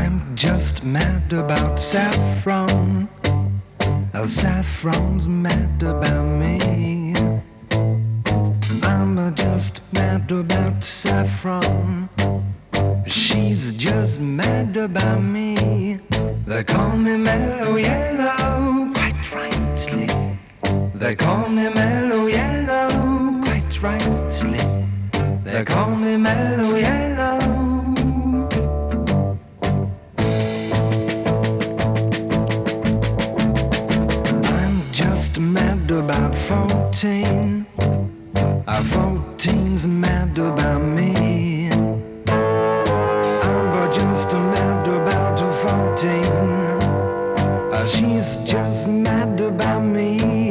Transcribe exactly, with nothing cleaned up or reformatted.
I'm just mad about saffron. Uh, Saffron's mad about me. I'm uh, just mad about saffron. She's just mad about me. They call me Mellow Yellow, quite rightly. They call me Mellow Yellow, quite rightly. They call me Mellow Yellow. I'm just mad about fourteen. Uh, fourteen's mad about me. I'm just mad about fourteen. Uh, she's just mad about me.